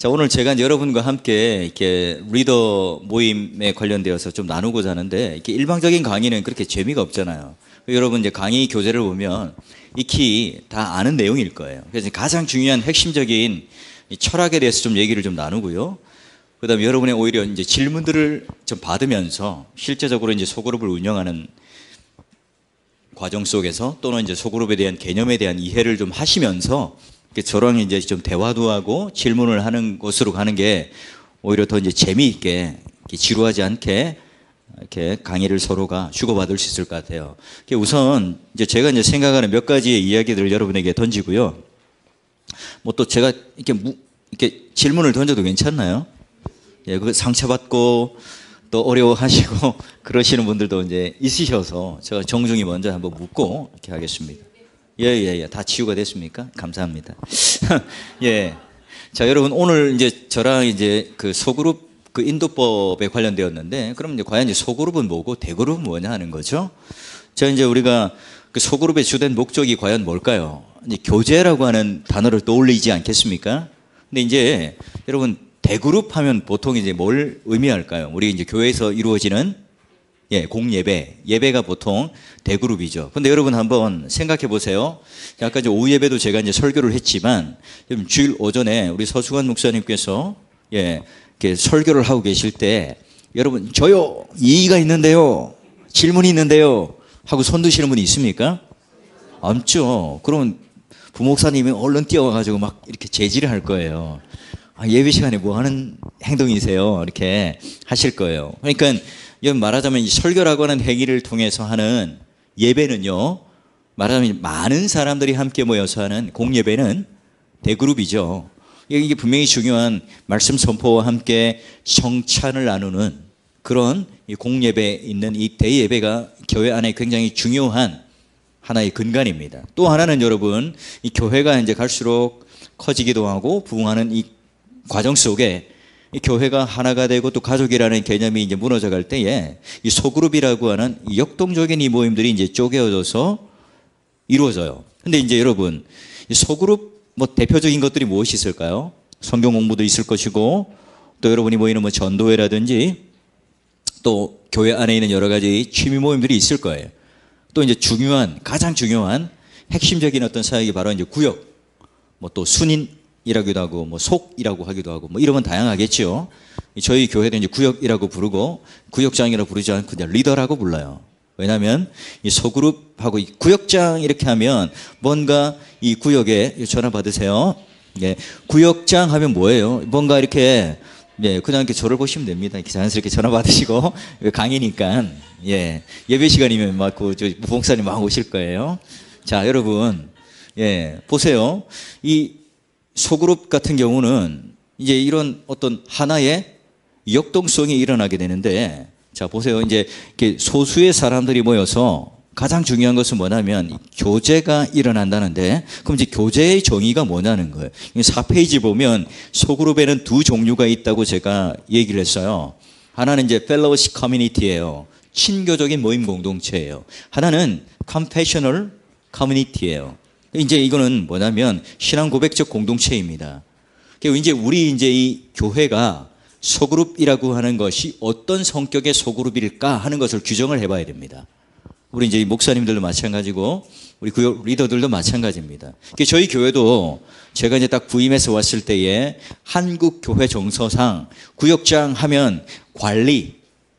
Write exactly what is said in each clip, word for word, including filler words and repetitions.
자, 오늘 제가 이제 여러분과 함께 이렇게 리더 모임에 관련되어서 좀 나누고자 하는데, 이렇게 일방적인 강의는 그렇게 재미가 없잖아요. 여러분 이제 강의 교재를 보면 익히 다 아는 내용일 거예요. 그래서 가장 중요한 핵심적인 이 철학에 대해서 좀 얘기를 좀 나누고요. 그 다음에 여러분의 오히려 이제 질문들을 좀 받으면서 실제적으로 이제 소그룹을 운영하는 과정 속에서 또는 이제 소그룹에 대한 개념에 대한 이해를 좀 하시면서 저랑 이제 좀 대화도 하고 질문을 하는 곳으로 가는 게 오히려 더 이제 재미있게 지루하지 않게 이렇게 강의를 서로가 주고받을 수 있을 것 같아요. 우선 이제 제가 이제 생각하는 몇 가지의 이야기들을 여러분에게 던지고요. 뭐 또 제가 이렇게 무, 이렇게 질문을 던져도 괜찮나요? 예, 그 상처받고 또 어려워하시고 그러시는 분들도 이제 있으셔서 제가 정중히 먼저 한번 묻고 이렇게 하겠습니다. 예, 예, 예. 다 치유가 됐습니까? 감사합니다. 예. 자, 여러분, 오늘 이제 저랑 이제 그 소그룹 그 인도법에 관련되었는데, 그럼 이제 과연 이제 소그룹은 뭐고 대그룹은 뭐냐 하는 거죠? 자, 이제 우리가 그 소그룹의 주된 목적이 과연 뭘까요? 이제 교제라고 하는 단어를 떠올리지 않겠습니까? 근데 이제 여러분, 대그룹 하면 보통 이제 뭘 의미할까요? 우리 이제 교회에서 이루어지는 예, 공예배. 예배가 보통 대그룹이죠. 근데 여러분 한번 생각해 보세요. 아까 이제 오후 예배도 제가 이제 설교를 했지만, 주일 오전에 우리 서수관 목사님께서 예, 이렇게 설교를 하고 계실 때, 여러분, 저요, 이의가 있는데요, 질문이 있는데요, 하고 손 드시는 분이 있습니까? 없죠. 그러면 부목사님이 얼른 뛰어와가지고 막 이렇게 제지를 할 거예요. 아, 예배 시간에 뭐 하는 행동이세요? 이렇게 하실 거예요. 그러니까, 이건 말하자면 이 설교라고 하는 행위를 통해서 하는 예배는요, 말하자면 많은 사람들이 함께 모여서 하는 공예배는 대그룹이죠. 이게 분명히 중요한 말씀 선포와 함께 성찬을 나누는 그런 이 공예배에 있는 이 대예배가 교회 안에 굉장히 중요한 하나의 근간입니다. 또 하나는 여러분, 이 교회가 이제 갈수록 커지기도 하고 부흥하는 이 과정 속에 이 교회가 하나가 되고 또 가족이라는 개념이 이제 무너져 갈 때에 이 소그룹이라고 하는 이 역동적인 이 모임들이 이제 쪼개어져서 이루어져요. 근데 이제 여러분, 이 소그룹 뭐 대표적인 것들이 무엇이 있을까요? 성경 공부도 있을 것이고, 또 여러분이 모이는 뭐 전도회라든지 또 교회 안에 있는 여러 가지 취미 모임들이 있을 거예요. 또 이제 중요한, 가장 중요한 핵심적인 어떤 사역이 바로 이제 구역, 뭐 또 순인 이라기도 하고, 뭐, 속이라고 하기도 하고, 뭐, 이런 건 다양하겠죠. 저희 교회도 이제 구역이라고 부르고, 구역장이라고 부르지 않고, 그냥 리더라고 불러요. 왜냐면, 이 소그룹하고 이 구역장 이렇게 하면, 뭔가 이 구역에, 전화 받으세요. 예. 구역장 하면 뭐예요? 뭔가 이렇게, 예, 그냥 이렇게 저를 보시면 됩니다. 이렇게 자연스럽게 전화 받으시고, 강의니까, 예. 예배 시간이면 막, 그, 저, 부목사님 막 오실 거예요. 자, 여러분, 예, 보세요. 이, 소그룹 같은 경우는 이제 이런 어떤 하나의 역동성이 일어나게 되는데, 자, 보세요. 이제 이렇게 소수의 사람들이 모여서 가장 중요한 것은 뭐냐면 교제가 일어난다는데, 그럼 이제 교제의 정의가 뭐냐는 거예요. 사 페이지 보면 소그룹에는 두 종류가 있다고 제가 얘기를 했어요. 하나는 이제 펠로우십 커뮤니티예요. 친교적인 모임 공동체예요. 하나는 컴패셔널 커뮤니티예요. 이제 이거는 뭐냐면 신앙 고백적 공동체입니다. 그리고 이제 우리 이제 이 교회가 소그룹이라고 하는 것이 어떤 성격의 소그룹일까 하는 것을 규정을 해봐야 됩니다. 우리 이제 목사님들도 마찬가지고 우리 구역 리더들도 마찬가지입니다. 저희 교회도 제가 이제 딱 부임해서 왔을 때에 한국 교회 정서상 구역장 하면 관리,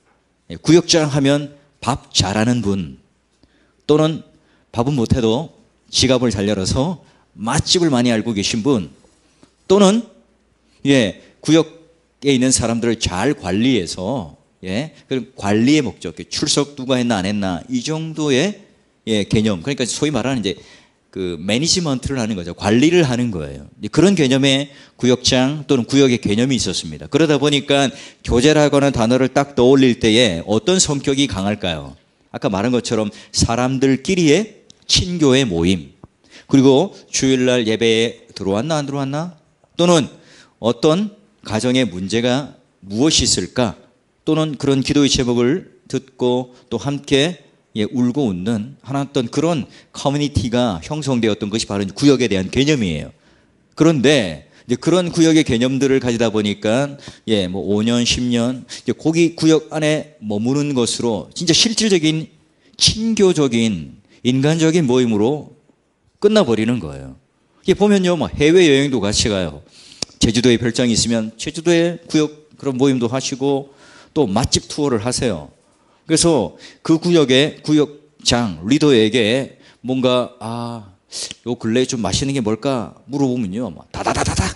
구역장 하면 밥 잘하는 분, 또는 밥은 못해도 지갑을 잘 열어서 맛집을 많이 알고 계신 분, 또는 예, 구역에 있는 사람들을 잘 관리해서 예, 그런 관리의 목적, 출석 누가 했나 안 했나 이 정도의 예, 개념. 그러니까 소위 말하는 이제 그 매니지먼트를 하는 거죠. 관리를 하는 거예요. 그런 개념의 구역장 또는 구역의 개념이 있었습니다. 그러다 보니까 교제라고 하는 단어를 딱 떠올릴 때에 어떤 성격이 강할까요? 아까 말한 것처럼 사람들끼리의 친교의 모임, 그리고 주일날 예배에 들어왔나 안 들어왔나, 또는 어떤 가정의 문제가 무엇이 있을까, 또는 그런 기도의 제목을 듣고 또 함께 예, 울고 웃는 하나 어떤 그런 커뮤니티가 형성되었던 것이 바로 구역에 대한 개념이에요. 그런데 이제 그런 구역의 개념들을 가지다 보니까 예, 뭐 오 년, 십 년 이제 거기 구역 안에 머무는 것으로 진짜 실질적인 친교적인 인간적인 모임으로 끝나버리는 거예요. 이게 보면요, 뭐 해외 여행도 같이 가요. 제주도에 별장이 있으면 제주도에 구역 그런 모임도 하시고 또 맛집 투어를 하세요. 그래서 그 구역의 구역장 리더에게 뭔가 아, 요 근래에 좀 맛있는 게 뭘까 물어보면요, 막 다다다다닥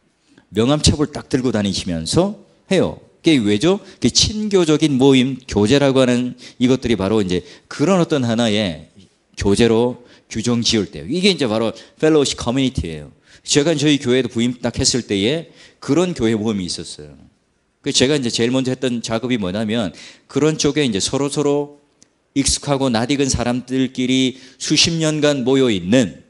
명함첩을 딱 들고 다니시면서 해요. 그게 왜죠? 그게 친교적인 모임, 교제라고 하는 이것들이 바로 이제 그런 어떤 하나의 교제로 규정 지을 때 이게 이제 바로 펠로우십 커뮤니티예요. 제가 저희 교회도 부임 딱 했을 때에 그런 교회 모임이 있었어요. 그 제가 이제 제일 먼저 했던 작업이 뭐냐면 그런 쪽에 이제 서로 서로 익숙하고 낯익은 사람들끼리 수십 년간 모여 있는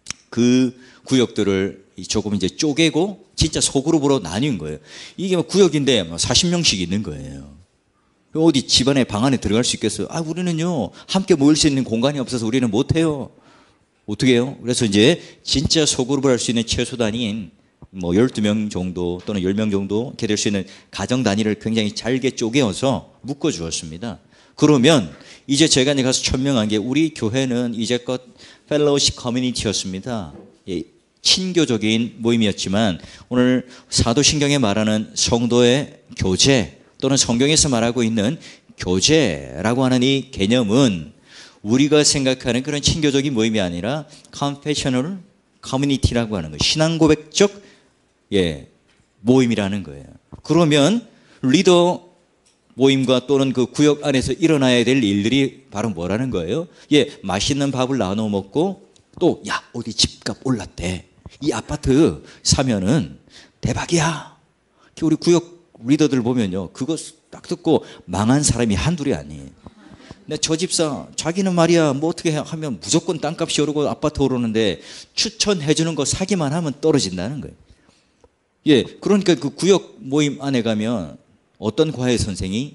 그 구역들을 조금 이제 쪼개고 진짜 소그룹으로 나뉜 거예요. 이게 뭐 구역인데 뭐 사십 명씩 있는 거예요. 어디 집안에 방 안에 들어갈 수 있겠어요? 아, 우리는요 함께 모일 수 있는 공간이 없어서 우리는 못해요. 어떻게 해요? 그래서 이제 진짜 소그룹을 할 수 있는 최소 단위인 뭐 열두 명 정도 또는 열 명 정도 이렇게 될 수 있는 가정 단위를 굉장히 잘게 쪼개어서 묶어 주었습니다. 그러면 이제 제가 이제 가서 천명한 게 우리 교회는 이제껏 펠로우십 커뮤니티였습니다. 예, 친교적인 모임이었지만 오늘 사도신경에 말하는 성도의 교제 또는 성경에서 말하고 있는 교제라고 하는 이 개념은 우리가 생각하는 그런 친교적인 모임이 아니라 confessional community라고 하는 거예요. 신앙 고백적 예, 모임이라는 거예요. 그러면 리더 모임과 또는 그 구역 안에서 일어나야 될 일들이 바로 뭐라는 거예요? 예, 맛있는 밥을 나눠 먹고 또 야, 어디 집값 올랐대. 이 아파트 사면은 대박이야. 우리 구역 리더들 보면요, 그거 딱 듣고 망한 사람이 한둘이 아니에요. 근데 저 집사 자기는 말이야 뭐 어떻게 하면 무조건 땅값이 오르고 아파트 오르는데 추천해 주는 거 사기만 하면 떨어진다는 거예요. 예, 그러니까 그 구역 모임 안에 가면 어떤 과외 선생이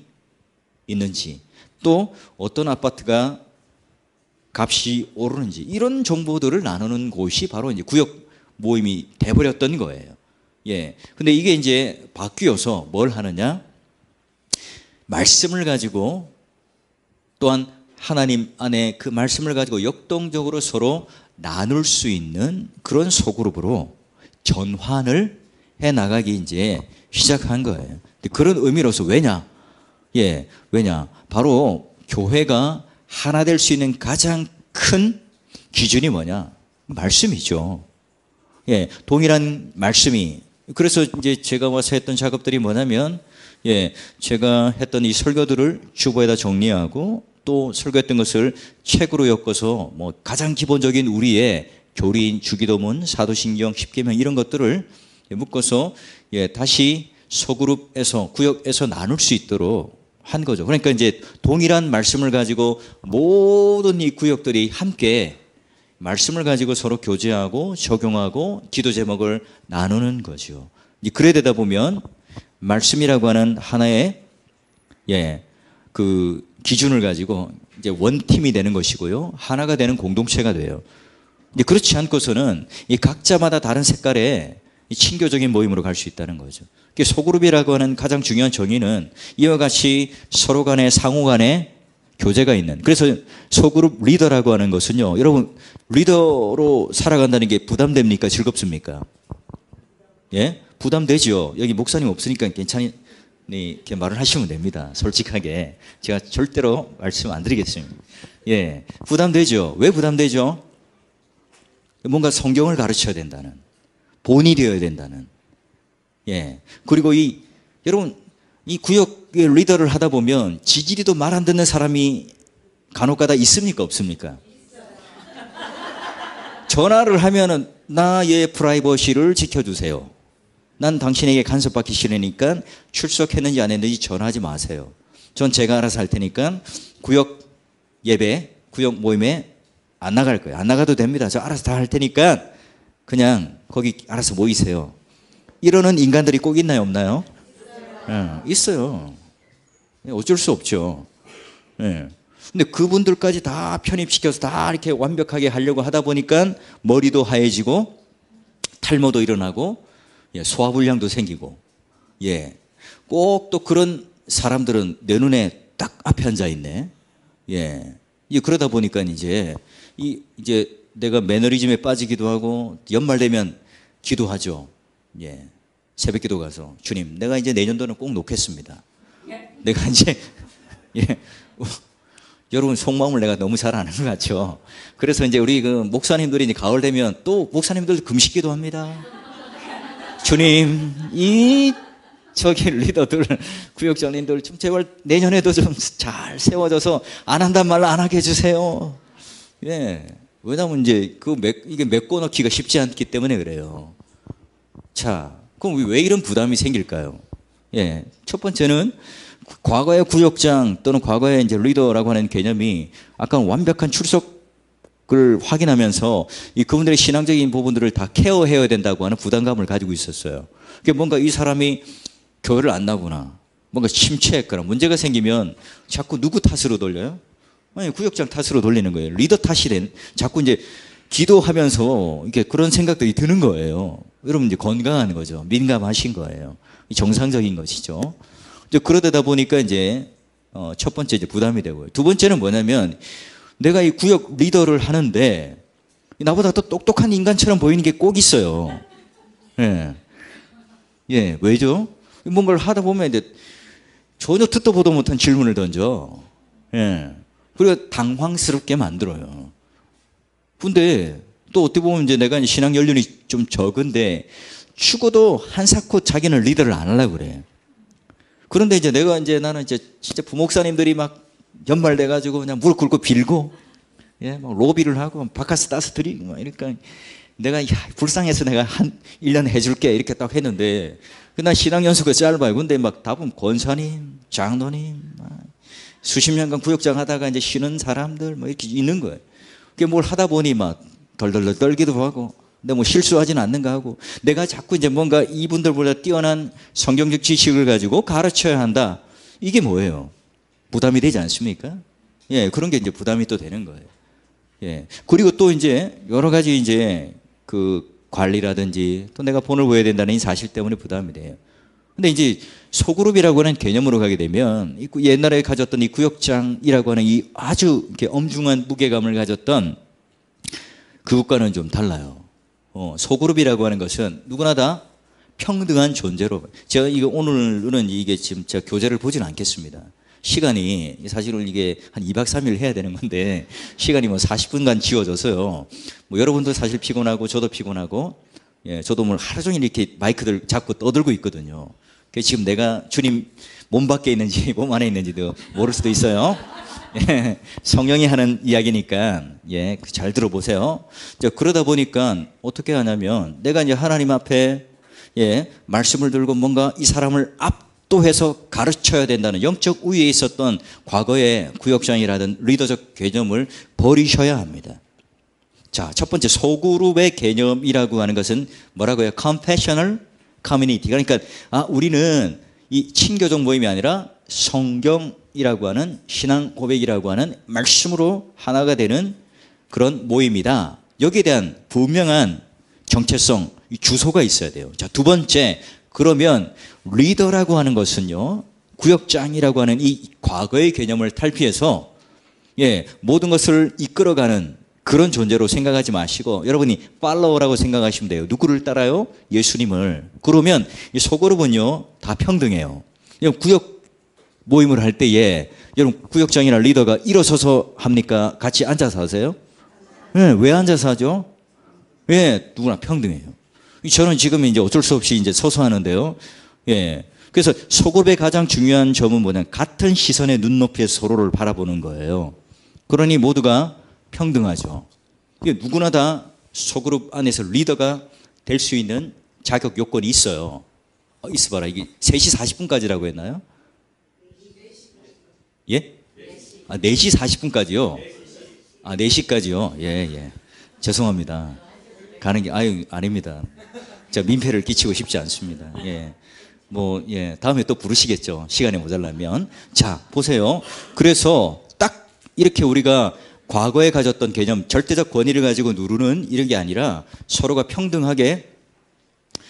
있는지 또 어떤 아파트가 값이 오르는지 이런 정보들을 나누는 곳이 바로 이제 구역 모임이 돼버렸던 거예요. 예, 근데 이게 이제 바뀌어서 뭘 하느냐? 말씀을 가지고 또한 하나님 안에 그 말씀을 가지고 역동적으로 서로 나눌 수 있는 그런 소그룹으로 전환을 해 나가기 이제 시작한 거예요. 그런 의미로서 왜냐? 예, 왜냐? 바로 교회가 하나 될 수 있는 가장 큰 기준이 뭐냐? 말씀이죠. 예, 동일한 말씀이. 그래서 이제 제가 와서 했던 작업들이 뭐냐면, 예, 제가 했던 이 설교들을 주보에다 정리하고 또 설교했던 것을 책으로 엮어서 뭐 가장 기본적인 우리의 교리인 주기도문, 사도신경, 십계명 이런 것들을 묶어서 예, 다시 소그룹에서 구역에서 나눌 수 있도록 한 거죠. 그러니까 이제 동일한 말씀을 가지고 모든 이 구역들이 함께 말씀을 가지고 서로 교제하고 적용하고 기도 제목을 나누는 거죠. 그래 되다 보면 말씀이라고 하는 하나의 예, 그 기준을 가지고 이제 원팀이 되는 것이고요. 하나가 되는 공동체가 돼요. 이제 그렇지 않고서는 이 각자마다 다른 색깔의 이 친교적인 모임으로 갈 수 있다는 거죠. 소그룹이라고 하는 가장 중요한 정의는 이와 같이 서로 간에 상호 간에 교제가 있는. 그래서 소그룹 리더라고 하는 것은요. 여러분 리더로 살아간다는 게 부담됩니까? 즐겁습니까? 예? 부담되죠. 여기 목사님 없으니까 괜찮이 이렇게 말을 하시면 됩니다. 솔직하게. 제가 절대로 말씀 안 드리겠습니다. 예. 부담되죠. 왜 부담되죠? 뭔가 성경을 가르쳐야 된다는. 본이 되어야 된다는. 예. 그리고 이, 여러분, 이 구역의 리더를 하다 보면 지지리도 말 안 듣는 사람이 간혹 가다 있습니까? 없습니까? 전화를 하면은 나의 프라이버시를 지켜주세요. 난 당신에게 간섭받기 싫으니까 출석했는지 안 했는지 전화하지 마세요. 전 제가 알아서 할 테니까 구역 예배, 구역 모임에 안 나갈 거예요. 안 나가도 됩니다. 저 알아서 다 할 테니까 그냥 거기 알아서 모이세요. 이러는 인간들이 꼭 있나요? 없나요? 네, 있어요. 어쩔 수 없죠. 네. 근데 그분들까지 다 편입시켜서 다 이렇게 완벽하게 하려고 하다 보니까 머리도 하얘지고 탈모도 일어나고 예, 소화불량도 생기고, 예, 꼭 또 그런 사람들은 내 눈에 딱 앞에 앉아 있네. 예, 이 그러다 보니까 이제 이 이제 내가 매너리즘에 빠지기도 하고 연말 되면 기도하죠. 예, 새벽기도 가서 주님, 내가 이제 내년도는 꼭 놓겠습니다. 내가 이제 예, 여러분 속마음을 내가 너무 잘 아는 것 같죠. 그래서 이제 우리 그 목사님들이 이제 가을 되면 또 목사님들 금식기도 합니다. 주님, 이 저기 리더들, 구역장님들 좀 제발 내년에도 좀 잘 세워져서 안 한단 말로 안 하게 해주세요. 예, 왜냐면 이제 그 메, 이게 메꿔 넣기가 쉽지 않기 때문에 그래요. 자, 그럼 왜 이런 부담이 생길까요? 예, 첫 번째는 과거의 구역장 또는 과거의 이제 리더라고 하는 개념이 아까 완벽한 출석을 확인하면서 이 그분들의 신앙적인 부분들을 다 케어해야 된다고 하는 부담감을 가지고 있었어요. 그게 뭔가 이 사람이 교회를 안 나구나, 뭔가 침체했거나 문제가 생기면 자꾸 누구 탓으로 돌려요? 아니, 구역장 탓으로 돌리는 거예요. 리더 탓이 된, 자꾸 이제 기도하면서 이게 그런 생각들이 드는 거예요. 여러분 이제 건강한 거죠. 민감하신 거예요. 정상적인 것이죠. 그러다 보니까 이제 어, 첫 번째 이제 부담이 되고요. 두 번째는 뭐냐면 내가 이 구역 리더를 하는데 나보다 더 똑똑한 인간처럼 보이는 게 꼭 있어요. 예, 예, 왜죠? 뭔가를 하다 보면 이제 전혀 듣도 보도 못한 질문을 던져. 예, 그리고 당황스럽게 만들어요. 근데 또 어떻게 보면 이제 내가 신앙 연륜이 좀 적은데 죽어도 한사코 자기는 리더를 안 하려고 그래. 그런데 이제 내가 이제 나는 이제 진짜 부목사님들이 막 연말 돼가지고 그냥 무릎 꿇고 빌고, 예, 막 로비를 하고 바카스 따스 드리고 막 이러니까 내가 야, 불쌍해서 내가 한 일 년 해줄게 이렇게 딱 했는데 난 신앙 연수가 짧아요. 근데 막 답은 권사님, 장로님, 수십 년간 구역장 하다가 이제 쉬는 사람들 뭐 이렇게 있는 거예요. 그게 뭘 하다 보니 막 덜덜덜 떨기도 하고, 근데 뭐 실수하지는 않는가 하고, 내가 자꾸 이제 뭔가 이분들보다 뛰어난 성경적 지식을 가지고 가르쳐야 한다. 이게 뭐예요? 부담이 되지 않습니까? 예, 그런 게 이제 부담이 또 되는 거예요. 예. 그리고 또 이제 여러 가지 이제 그 관리라든지 또 내가 본을 보여야 된다는 이 사실 때문에 부담이 돼요. 근데 이제 소그룹이라고 하는 개념으로 가게 되면 옛날에 가졌던 이 구역장이라고 하는 이 아주 이렇게 엄중한 무게감을 가졌던 그것과는 좀 달라요. 어, 소그룹이라고 하는 것은 누구나 다 평등한 존재로, 제가 이거 오늘은 이게 지금 제가 교재를 보지는 않겠습니다. 시간이 사실은 이게 한 이 박 삼 일 해야 되는 건데 시간이 뭐 사십 분간 지워져서요. 뭐 여러분도 사실 피곤하고 저도 피곤하고, 예, 저도 뭐 하루 종일 이렇게 마이크들 잡고 떠들고 있거든요. 그래서 지금 내가 주님 몸 밖에 있는지 몸 안에 있는지도 모를 수도 있어요. 예, 성령이 하는 이야기니까, 예, 잘 들어보세요. 자, 그러다 보니까 어떻게 하냐면 내가 이제 하나님 앞에, 예, 말씀을 들고 뭔가 이 사람을 압도해서 가르쳐야 된다는 영적 우위에 있었던 과거의 구역장이라든 리더적 개념을 버리셔야 합니다. 자, 첫 번째 소그룹의 개념이라고 하는 것은 뭐라고요? Confessional Community. 그러니까 아, 우리는 이 친교적 모임이 아니라 성경이라고 하는 신앙 고백이라고 하는 말씀으로 하나가 되는 그런 모임이다. 여기에 대한 분명한 정체성, 주소가 있어야 돼요. 자, 두 번째, 그러면 리더라고 하는 것은요, 구역장이라고 하는 이 과거의 개념을 탈피해서, 예, 모든 것을 이끌어가는 그런 존재로 생각하지 마시고 여러분이 팔로워라고 생각하시면 돼요. 누구를 따라요? 예수님을. 그러면 이 소그룹은요 다 평등해요. 구역 모임을 할 때에 여러분 구역장이나 리더가 일어서서 합니까? 같이 앉아서 하세요? 네, 왜 앉아서 하죠? 예, 누구나 평등해요. 저는 지금 이제 어쩔 수 없이 이제 서서 하는데요. 예. 그래서 소그룹의 가장 중요한 점은 뭐냐면 같은 시선의 눈높이에 서로를 바라보는 거예요. 그러니 모두가 평등하죠. 누구나 다 소그룹 안에서 리더가 될 수 있는 자격 요건이 있어요. 어, 있어봐라. 이게 세 시 사십 분까지라고 했나요? 예? 아, 네 시 사십 분까지요? 아, 네 시까지요? 예, 예. 죄송합니다. 가는 게, 아유, 아닙니다. 제가 민폐를 끼치고 싶지 않습니다. 예. 뭐, 예. 다음에 또 부르시겠죠. 시간이 모자라면. 자, 보세요. 그래서 딱 이렇게 우리가 과거에 가졌던 개념, 절대적 권위를 가지고 누르는 이런 게 아니라 서로가 평등하게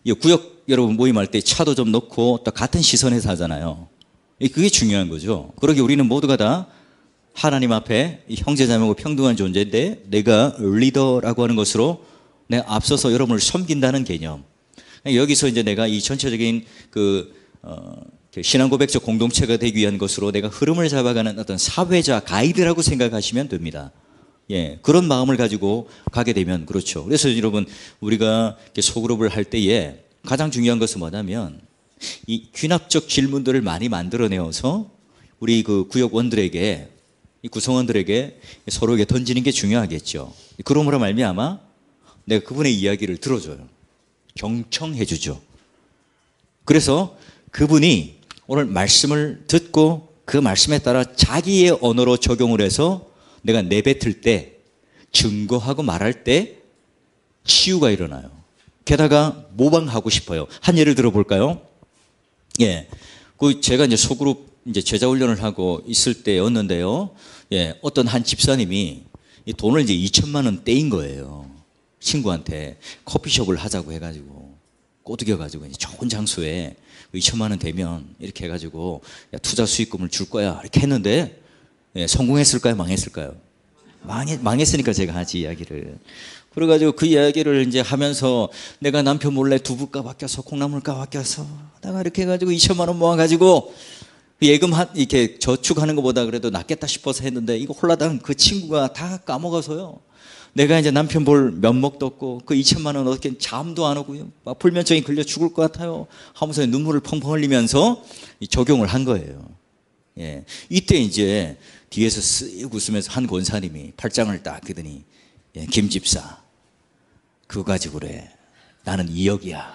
이 구역 여러분 모임할 때 차도 좀 넣고 또 같은 시선에서 하잖아요. 그게 중요한 거죠. 그러게 우리는 모두가 다 하나님 앞에 형제자매고 평등한 존재인데 내가 리더라고 하는 것으로 내가 앞서서 여러분을 섬긴다는 개념. 여기서 이제 내가 이 전체적인 그 어, 신앙 고백적 공동체가 되기 위한 것으로 내가 흐름을 잡아가는 어떤 사회자 가이드라고 생각하시면 됩니다. 예, 그런 마음을 가지고 가게 되면 그렇죠. 그래서 여러분 우리가 소그룹을 할 때에 가장 중요한 것은 뭐냐면 이 귀납적 질문들을 많이 만들어내어서 우리 그 구역원들에게 이 구성원들에게 서로에게 던지는 게 중요하겠죠. 그러므로 말미암아 내가 그분의 이야기를 들어줘요. 경청해 주죠. 그래서 그분이 오늘 말씀을 듣고 그 말씀에 따라 자기의 언어로 적용을 해서 내가 내뱉을 때 증거하고 말할 때 치유가 일어나요. 게다가 모방하고 싶어요. 한 예를 들어볼까요? 예, 그 제가 이제 소그룹 이제 제자 훈련을 하고 있을 때였는데요. 예, 어떤 한 집사님이 이 돈을 이제 이천만 원 떼인 거예요. 친구한테 커피숍을 하자고 해가지고 꼬드겨가지고 이제 좋은 장소에 이천만 원 되면 이렇게 해가지고 야, 투자 수익금을 줄 거야 이렇게 했는데 예, 성공했을까요? 망했을까요? 망했, 망했으니까 제가 하지 이야기를. 그래가지고 그 이야기를 이제 하면서 내가 남편 몰래 두부값 아껴서 콩나물값 아껴서 내가 이렇게 해가지고 이천만 원 모아가지고 예금 한, 이렇게 저축하는 것보다 그래도 낫겠다 싶어서 했는데 이거 홀라당 그 친구가 다 까먹어서요. 내가 이제 남편 볼 면목도 없고 그 이천만 원 어떻게 잠도 안 오고요. 막 불면증이 걸려 죽을 것 같아요. 하면서 눈물을 펑펑 흘리면서 적용을 한 거예요. 예. 이때 이제 뒤에서 쓱 웃으면서 한 권사님이 팔짱을 딱 끼더니 예, 김 집사 그거 가지고 그래. 나는 이억이야.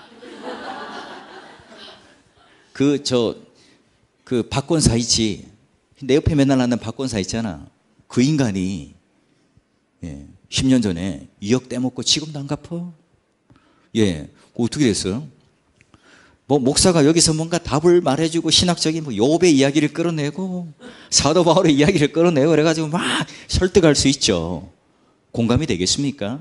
그 저 그 박권사 있지. 내 옆에 맨날 하는 박권사 있잖아. 그 인간이 예, 십 년 전에 이억 떼먹고 지금도 안 갚아. 예, 어떻게 됐어요? 뭐 목사가 여기서 뭔가 답을 말해주고 신학적인 뭐 욥의 이야기를 끌어내고 사도 바울의 이야기를 끌어내고 그래가지고 막 설득할 수 있죠. 공감이 되겠습니까?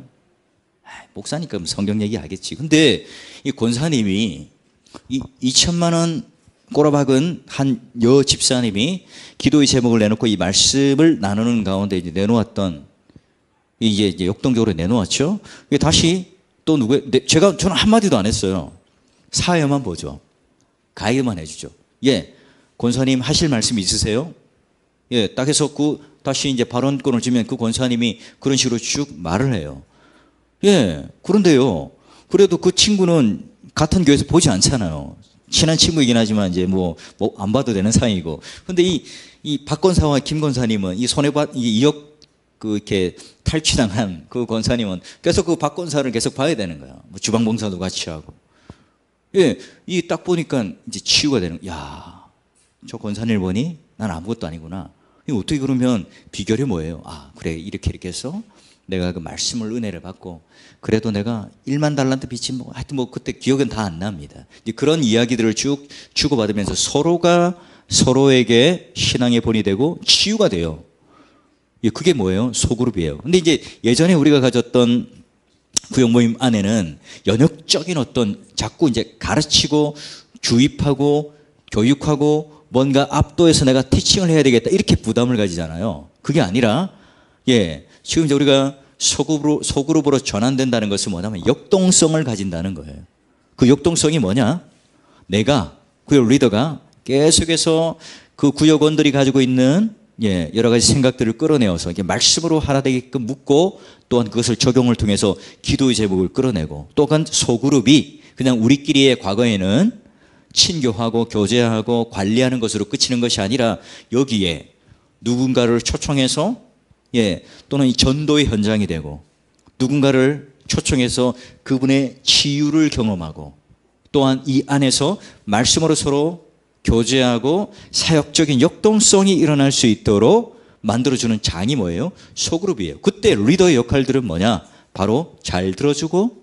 목사니까 성경 얘기 하겠지. 근데 이 권사님이 이 이천만 원 꼬라박은 한 여 집사님이 기도의 제목을 내놓고 이 말씀을 나누는 가운데 이제 내놓았던 이제, 이제 역동적으로 내놓았죠. 다시 또 누구 제가 저는 한 마디도 안 했어요. 사회만 보죠. 가이드만 해주죠. 예, 권사님 하실 말씀 있으세요? 예, 딱 해서 그 다시 이제 발언권을 주면 그 권사님이 그런 식으로 쭉 말을 해요. 예, 그런데요. 그래도 그 친구는 같은 교회에서 보지 않잖아요. 친한 친구이긴 하지만 이제 뭐, 뭐 안 봐도 되는 사이고. 근데 이, 이 박 권사와 김 권사님은 이 손해받, 이 이억 그 이렇게 탈취당한 그 권사님은 계속 그 박 권사를 계속 봐야 되는 거야. 뭐 주방봉사도 같이 하고. 예, 이 딱 보니까 이제 치유가 되는, 야, 저 권사님을 보니 난 아무것도 아니구나. 이거 어떻게 그러면 비결이 뭐예요? 아, 그래, 이렇게 이렇게 해서 내가 그 말씀을 은혜를 받고 그래도 내가 일만 달란트 빚이 뭐 하여튼 뭐 그때 기억은 다 안 납니다. 이제 그런 이야기들을 쭉 주고받으면서 서로가 서로에게 신앙의 본이 되고 치유가 돼요. 그게 뭐예요? 소그룹이에요. 근데 이제 예전에 우리가 가졌던 구역 모임 안에는 연역적인 어떤 자꾸 이제 가르치고 주입하고 교육하고 뭔가 압도해서 내가 티칭을 해야 되겠다 이렇게 부담을 가지잖아요. 그게 아니라 예, 지금 이제 우리가 소그룹으로, 소그룹으로 전환된다는 것은 뭐냐면 역동성을 가진다는 거예요. 그 역동성이 뭐냐? 내가 구역 리더가 계속해서 그 구역원들이 가지고 있는 예, 여러 가지 생각들을 끌어내어서 이게 말씀으로 하나 되게끔 묻고 또한 그것을 적용을 통해서 기도의 제목을 끌어내고 또한 소그룹이 그냥 우리끼리의 과거에는 친교하고 교제하고 관리하는 것으로 그치는 것이 아니라 여기에 누군가를 초청해서 예, 또는 이 전도의 현장이 되고 누군가를 초청해서 그분의 치유를 경험하고 또한 이 안에서 말씀으로 서로 교제하고 사역적인 역동성이 일어날 수 있도록 만들어주는 장이 뭐예요? 소그룹이에요. 그때 리더의 역할들은 뭐냐? 바로 잘 들어주고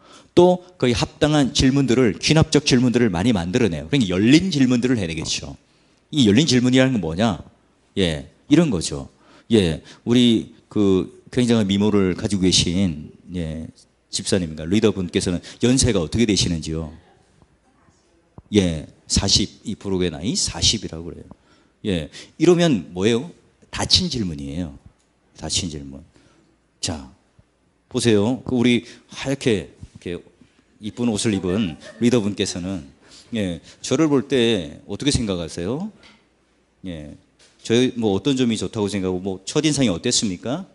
또 거의 합당한 질문들을 귀납적 질문들을 많이 만들어내요. 그러니까 열린 질문들을 해야 되겠죠. 이 열린 질문이라는 건 뭐냐? 예, 이런 거죠. 예, 우리 그 굉장한 미모를 가지고 계신 예, 집사님인가 리더분께서는 연세가 어떻게 되시는지요? 예, 사십, 이 부록의 나이 사십이라고 그래요. 예, 이러면 뭐예요? 닫힌 질문이에요. 닫힌 질문. 자, 보세요. 그 우리 하얗게 이렇게 이쁜 옷을 입은 리더분께서는 예, 저를 볼 때 어떻게 생각하세요? 예, 저 뭐 어떤 점이 좋다고 생각하고 뭐 첫인상이 어땠습니까?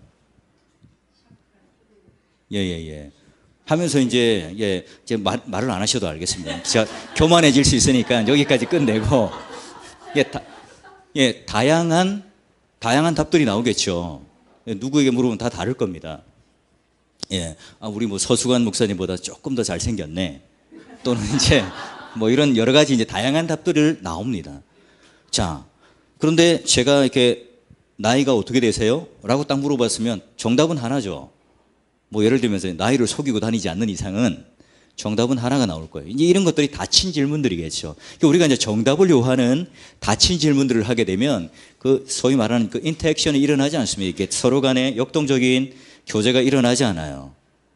예, 예, 예. 하면서 이제 예, 이제 말, 말을 안 하셔도 알겠습니다. 제가 교만해질 수 있으니까 여기까지 끝내고 예, 다, 예, 다양한 다양한 답들이 나오겠죠. 예, 누구에게 물으면 다 다를 겁니다. 예, 아, 우리 뭐 서수관 목사님보다 조금 더 잘생겼네. 또는 이제 뭐 이런 여러 가지 이제 다양한 답들을 나옵니다. 자, 그런데 제가 이렇게 나이가 어떻게 되세요? 라고 딱 물어봤으면 정답은 하나죠. 뭐 예를 들면서 나이를 속이고 다니지 않는 이상은 정답은 하나가 나올 거예요. 이제 이런 것들이 닫힌 질문들이겠죠. 그러니까 우리가 이제 정답을 요하는 닫힌 질문들을 하게 되면 그 소위 말하는 그 인터액션이 일어나지 않습니까? 이게 서로 간에 역동적인 교제가 일어나지 않아요.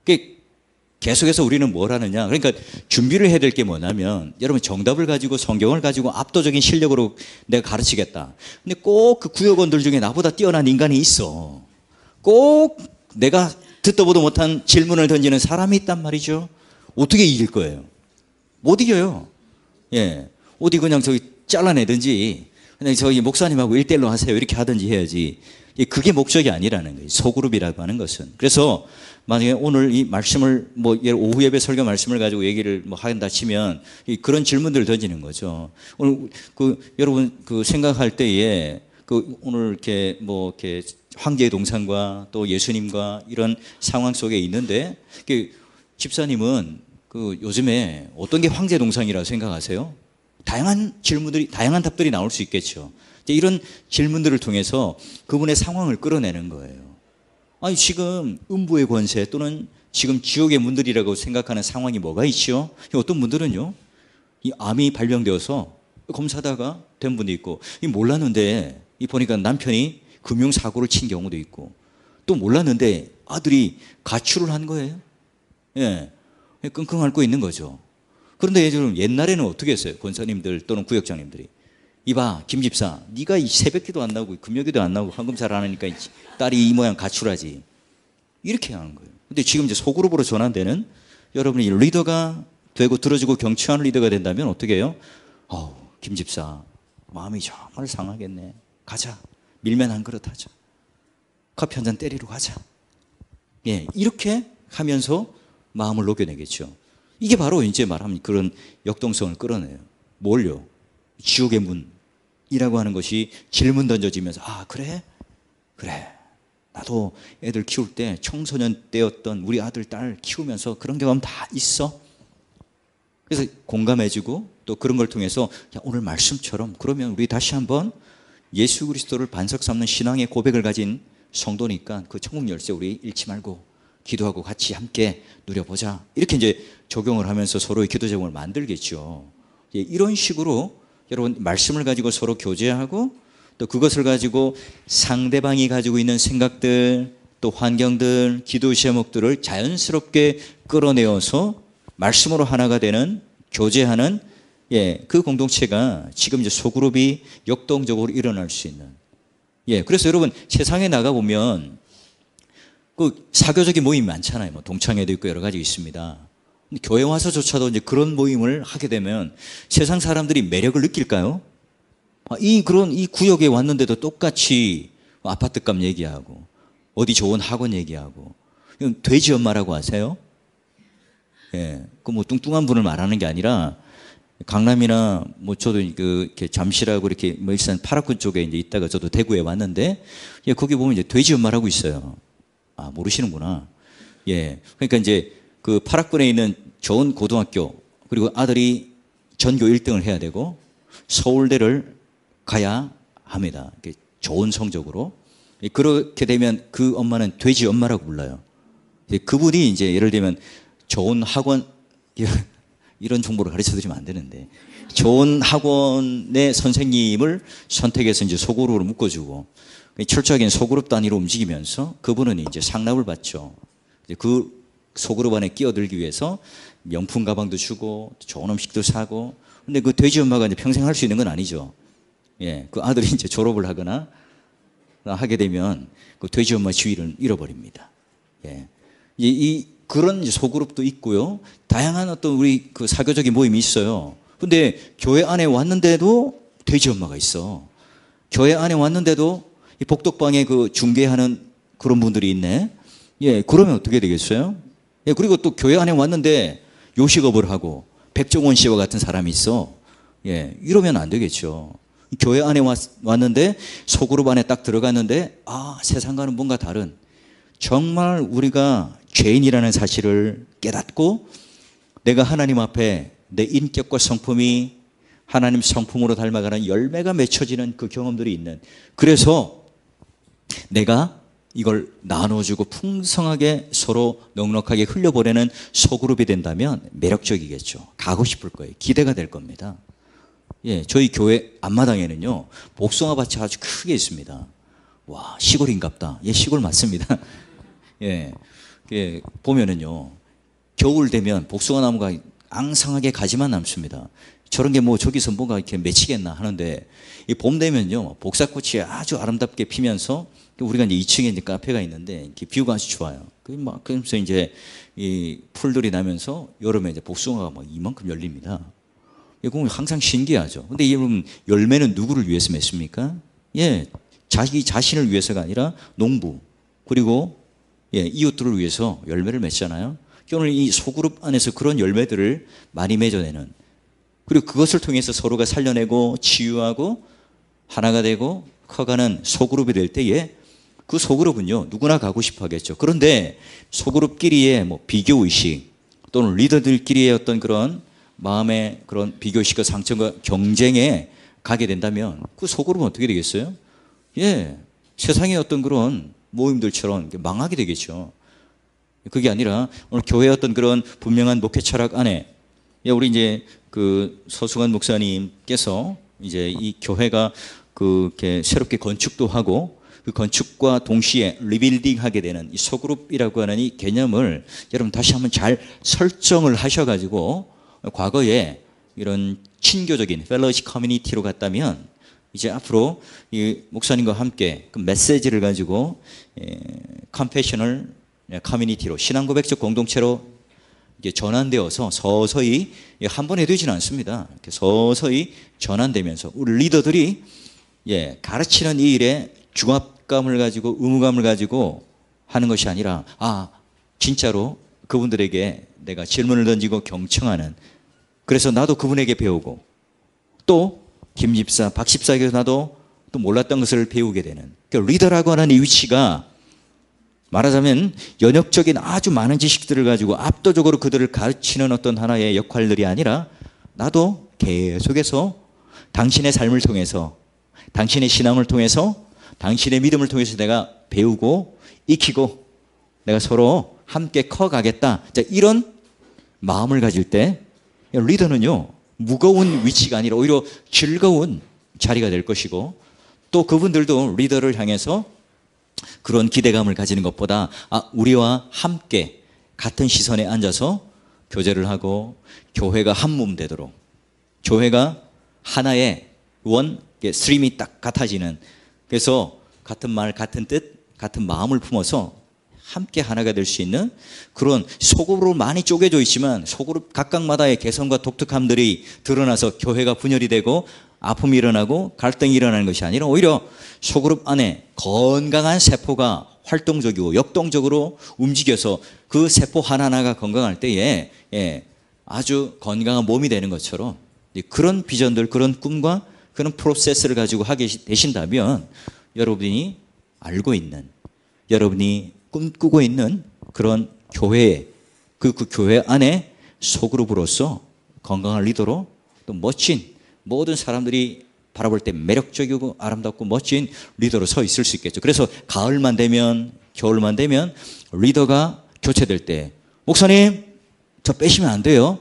계속해서 우리는 뭘 하느냐? 그러니까 준비를 해야 될 게 뭐냐면 여러분 정답을 가지고 성경을 가지고 압도적인 실력으로 내가 가르치겠다. 근데 꼭 그 구역원들 중에 나보다 뛰어난 인간이 있어. 꼭 내가 듣도 보도 못한 질문을 던지는 사람이 있단 말이죠. 어떻게 이길 거예요? 못 이겨요. 예. 어디 그냥 저기 잘라내든지 그냥 저기 목사님하고 일대일로 하세요. 이렇게 하든지 해야지. 그게 목적이 아니라는 거예요. 소그룹이라고 하는 것은. 그래서 만약에 오늘 이 말씀을 뭐 오후 예배 설교 말씀을 가지고 얘기를 뭐 한다 치면 그런 질문들을 던지는 거죠. 오늘 그 여러분 그 생각할 때에 그 오늘 이렇게 뭐 이렇게 황제의 동상과 또 예수님과 이런 상황 속에 있는데 집사님은 그 요즘에 어떤 게 황제 동상이라고 생각하세요? 다양한 질문들이 다양한 답들이 나올 수 있겠죠. 이런 질문들을 통해서 그분의 상황을 끌어내는 거예요. 아니 지금 음부의 권세 또는 지금 지옥의 문들이라고 생각하는 상황이 뭐가 있죠? 어떤 분들은요, 이 암이 발병되어서 검사다가 된 분도 있고, 이 몰랐는데 이 보니까 남편이 금융사고를 친 경우도 있고, 또 몰랐는데 아들이 가출을 한 거예요. 예, 끙끙 앓고 있는 거죠. 그런데 예전 옛날에는 어떻게 했어요? 권사님들 또는 구역장님들이 이봐 김 집사, 네가 이 새벽기도 안 나오고 금요기도 안 나오고 헌금 잘 안 하니까 딸이 이 모양 가출하지, 이렇게 하는 거예요. 근데 지금 이제 소그룹으로 전환되는 여러분이 리더가 되고 들어주고 경청하는 리더가 된다면 어떻게 해요? 어우, 김 집사 마음이 정말 상하겠네. 가자. 밀면 한 그릇 하자. 커피 한 잔 때리러 가자. 예, 이렇게 하면서 마음을 녹여내겠죠. 이게 바로 이제 말하면 그런 역동성을 끌어내요. 뭘요? 지옥의 문이라고 하는 것이 질문 던져지면서, 아 그래? 그래. 나도 애들 키울 때 청소년 때였던 우리 아들 딸 키우면서 그런 경험 다 있어. 그래서 공감해주고 또 그런 걸 통해서 야, 오늘 말씀처럼 그러면 우리 다시 한번 예수 그리스도를 반석 삼는 신앙의 고백을 가진 성도니까 그 천국 열쇠 우리 잃지 말고 기도하고 같이 함께 누려보자. 이렇게 이제 적용을 하면서 서로의 기도 제목을 만들겠죠. 이런 식으로 여러분 말씀을 가지고 서로 교제하고 또 그것을 가지고 상대방이 가지고 있는 생각들 또 환경들 기도 제목들을 자연스럽게 끌어내어서 말씀으로 하나가 되는 교제하는 예, 그 공동체가 지금 이제 소그룹이 역동적으로 일어날 수 있는. 예, 그래서 여러분 세상에 나가 보면 그 사교적인 모임이 많잖아요. 뭐 동창회도 있고 여러 가지 있습니다. 근데 교회 와서조차도 이제 그런 모임을 하게 되면 세상 사람들이 매력을 느낄까요? 아, 이 그런 이 구역에 왔는데도 똑같이 아파트값 얘기하고 어디 좋은 학원 얘기하고 이건 돼지 엄마라고 아세요? 예, 그 뭐 뚱뚱한 분을 말하는 게 아니라 강남이나 뭐 저도 그 이렇게 잠실하고 이렇게 뭐 일산 파라군 쪽에 이제 있다가 저도 대구에 왔는데 예, 거기 보면 이제 돼지 엄마라고 있어요. 아, 모르시는구나. 예, 그러니까 이제 그 파라군에 있는 좋은 고등학교 그리고 아들이 전교 일 등을 해야 되고 서울대를 가야 합니다. 좋은 성적으로. 그렇게 되면 그 엄마는 돼지 엄마라고 불러요. 그분이 이제 예를 들면 좋은 학원 이런 정보를 가르쳐 드리면 안 되는데 좋은 학원의 선생님을 선택해서 이제 소그룹으로 묶어주고 철저하게 소그룹 단위로 움직이면서 그분은 이제 상납을 받죠. 그 소그룹 안에 끼어들기 위해서 명품 가방도 주고 좋은 음식도 사고. 근데 그 돼지 엄마가 이제 평생 할 수 있는 건 아니죠. 예, 그 아들이 이제 졸업을 하거나 하게 되면 그 돼지 엄마 지위를 잃어버립니다. 예, 이, 이 그런 소그룹도 있고요. 다양한 어떤 우리 그 사교적인 모임이 있어요. 근데 교회 안에 왔는데도 돼지 엄마가 있어. 교회 안에 왔는데도 이 복덕방에 그 중개하는 그런 분들이 있네. 예, 그러면 어떻게 되겠어요? 예, 그리고 또 교회 안에 왔는데 요식업을 하고 백종원 씨와 같은 사람이 있어. 예, 이러면 안 되겠죠. 교회 안에 왔, 왔는데 소그룹 안에 딱 들어갔는데 아, 세상과는 뭔가 다른, 정말 우리가 죄인이라는 사실을 깨닫고 내가 하나님 앞에 내 인격과 성품이 하나님 성품으로 닮아가는 열매가 맺혀지는 그 경험들이 있는, 그래서 내가 이걸 나눠주고 풍성하게 서로 넉넉하게 흘려보내는 소그룹이 된다면 매력적이겠죠. 가고 싶을 거예요. 기대가 될 겁니다. 예, 저희 교회 앞마당에는요, 복숭아 밭이 아주 크게 있습니다. 와, 시골인갑다. 예, 시골 맞습니다. 예, 예, 보면은요, 겨울 되면 복숭아 나무가 앙상하게 가지만 남습니다. 저런 게 뭐 저기서 뭐가 이렇게 맺히겠나 하는데, 이 봄 되면요, 복사꽃이 아주 아름답게 피면서, 우리가 이제 이 층에 이제 카페가 있는데, 이렇게 뷰가 아주 좋아요. 그 막, 그러면서 이제 이 풀들이 나면서 여름에 이제 복숭아가 막 이만큼 열립니다. 이건 항상 신기하죠. 근데 여러분, 열매는 누구를 위해서 맺습니까? 예, 자기 자신을 위해서가 아니라 농부, 그리고 예, 이웃들을 위해서 열매를 맺잖아요. 오늘 이 소그룹 안에서 그런 열매들을 많이 맺어내는, 그리고 그것을 통해서 서로가 살려내고 치유하고 하나가 되고 커가는 소그룹이 될 때에, 그 소그룹은요, 누구나 가고 싶어 하겠죠. 그런데 소그룹끼리의 뭐 비교의식 또는 리더들끼리의 어떤 그런 마음의 그런 비교의식과 상처가 경쟁에 가게 된다면 그 소그룹은 어떻게 되겠어요? 예, 세상의 어떤 그런 모임들처럼 망하게 되겠죠. 그게 아니라 오늘 교회의 어떤 그런 분명한 목회 철학 안에, 예, 우리 이제 그 서승환 목사님께서 이제 이 교회가 그렇게 새롭게 건축도 하고 그 건축과 동시에 리빌딩하게 되는 이 소그룹이라고 하는 이 개념을 여러분 다시 한번 잘 설정을 하셔가지고 과거에 이런 친교적인 펠로우십 커뮤니티로 갔다면 이제 앞으로 이 목사님과 함께 그 메시지를 가지고 컴패셔널 커뮤니티로, 신앙 고백적 공동체로 이게 전환되어서 서서히, 한 번에 되지는 않습니다. 이렇게 서서히 전환되면서 우리 리더들이 예, 가르치는 이 일에 중압감을 가지고 의무감을 가지고 하는 것이 아니라, 아, 진짜로 그분들에게 내가 질문을 던지고 경청하는, 그래서 나도 그분에게 배우고 또 김 집사, 박 집사에게서 나도 또 몰랐던 것을 배우게 되는, 그러니까 리더라고 하는 이 위치가 말하자면 연역적인 아주 많은 지식들을 가지고 압도적으로 그들을 가르치는 어떤 하나의 역할들이 아니라, 나도 계속해서 당신의 삶을 통해서, 당신의 신앙을 통해서, 당신의 믿음을 통해서 내가 배우고 익히고 내가 서로 함께 커가겠다. 자, 이런 마음을 가질 때 리더는요, 무거운 위치가 아니라 오히려 즐거운 자리가 될 것이고, 또 그분들도 리더를 향해서 그런 기대감을 가지는 것보다, 아, 우리와 함께 같은 시선에 앉아서 교제를 하고 교회가 한 몸 되도록, 교회가 하나의 원, 스트림이 딱 같아지는, 그래서 같은 말, 같은 뜻, 같은 마음을 품어서 함께 하나가 될 수 있는 그런, 소그룹으로 많이 쪼개져 있지만 소그룹 각각마다의 개성과 독특함들이 드러나서 교회가 분열이 되고 아픔이 일어나고 갈등이 일어나는 것이 아니라, 오히려 소그룹 안에 건강한 세포가 활동적이고 역동적으로 움직여서 그 세포 하나하나가 건강할 때에 예, 아주 건강한 몸이 되는 것처럼, 그런 비전들, 그런 꿈과 그런 프로세스를 가지고 하게 되신다면 여러분이 알고 있는, 여러분이 꿈꾸고 있는 그런 교회, 그, 그 교회 안에 소그룹으로서 건강한 리더로, 또 멋진, 모든 사람들이 바라볼 때 매력적이고 아름답고 멋진 리더로 서 있을 수 있겠죠. 그래서 가을만 되면, 겨울만 되면 리더가 교체될 때, 목사님 저 빼시면 안 돼요.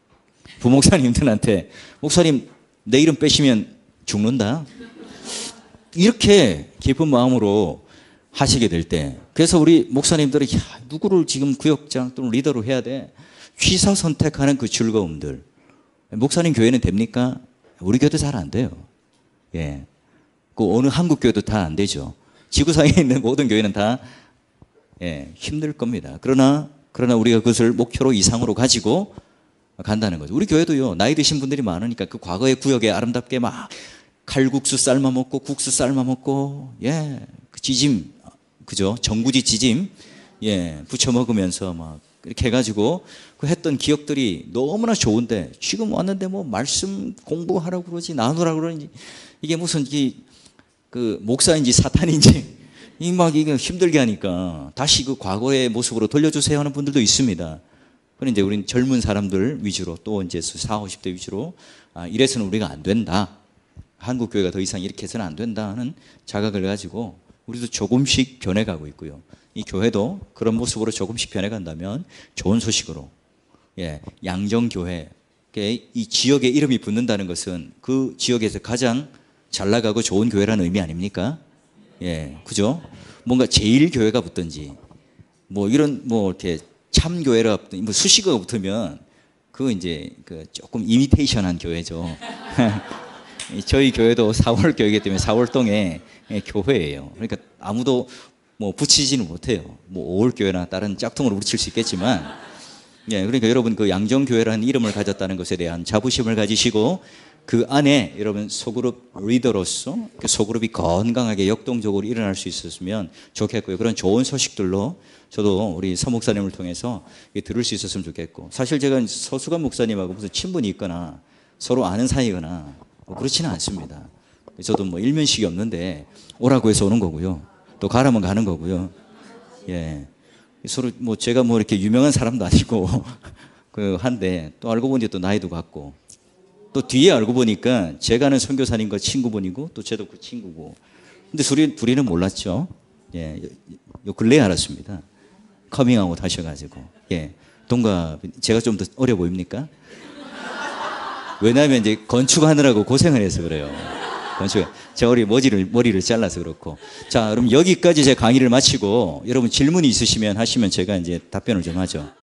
부목사님들한테, 목사님 내 이름 빼시면 죽는다, 이렇게 깊은 마음으로 하시게 될 때, 그래서 우리 목사님들이 야, 누구를 지금 구역장 또는 리더로 해야 돼? 취사 선택하는 그 즐거움들. 목사님 교회는 됩니까? 우리 교회도 잘 안 돼요. 예. 그 어느 한국 교회도 다 안 되죠. 지구상에 있는 모든 교회는 다 예, 힘들 겁니다. 그러나 그러나 우리가 그것을 목표로 이상으로 가지고 간다는 거죠. 우리 교회도요. 나이 드신 분들이 많으니까 그 과거의 구역에 아름답게 막 칼국수 삶아 먹고 국수 삶아 먹고 예, 그 지짐 그죠? 정구지 지짐 예, 부쳐 먹으면서 막 이렇게 해가지고 그 했던 기억들이 너무나 좋은데 지금 왔는데 뭐 말씀 공부하라고 그러지 나누라고 그러지 이게 무슨 이 그 목사인지 사탄인지 이 막 이게 힘들게 하니까 다시 그 과거의 모습으로 돌려주세요 하는 분들도 있습니다. 그런데 이제 우리는 젊은 사람들 위주로 또 이제 사십, 오십 대 위주로 아, 이래서는 우리가 안 된다. 한국 교회가 더 이상 이렇게 해서는 안 된다 하는 자각을 가지고 우리도 조금씩 변해가고 있고요. 이 교회도 그런 모습으로 조금씩 변해간다면 좋은 소식으로 예, 양정교회 이 지역에 이름이 붙는다는 것은 그 지역에서 가장 잘 나가고 좋은 교회라는 의미 아닙니까? 예, 그죠? 뭔가 제일 교회가 붙든지 뭐 이런 뭐 이렇게 참 교회가 붙든 뭐 수식어가 붙으면 그 이제 그 조금 이미테이션한 교회죠. 저희 교회도 사월 교회이기 때문에 사월동에 교회예요. 그러니까 아무도 뭐 붙이지는 못해요. 뭐 오월 교회나 다른 짝퉁으로 붙일 수 있겠지만, 예, 그러니까 여러분 그 양정교회라는 이름을 가졌다는 것에 대한 자부심을 가지시고 그 안에 여러분 소그룹 리더로서 그 소그룹이 건강하게 역동적으로 일어날 수 있었으면 좋겠고요. 그런 좋은 소식들로 저도 우리 서 목사님을 통해서 들을 수 있었으면 좋겠고, 사실 제가 서수관 목사님하고 무슨 친분이 있거나 서로 아는 사이거나 뭐 그렇지는 않습니다. 저도 뭐 일면식이 없는데 오라고 해서 오는 거고요. 또 가라면 가는 거고요. 예. 서로 뭐 제가 뭐 이렇게 유명한 사람도 아니고 그 한데 또 알고 보니 또 나이도 같고 또 뒤에 알고 보니까 제가 아는 선교사님과 친구분이고 또 쟤도 그 친구고. 근데 둘이, 둘이는 몰랐죠. 예. 요 근래에 알았습니다. 커밍아웃 하셔가지고. 예. 동갑, 제가 좀 더 어려 보입니까? 왜냐하면 이제 건축하느라고 고생을 해서 그래요. 건축. 제가 우리 머리를, 머리를 잘라서 그렇고. 자, 그럼 여기까지 제 강의를 마치고 여러분 질문이 있으시면 하시면 제가 이제 답변을 좀 하죠.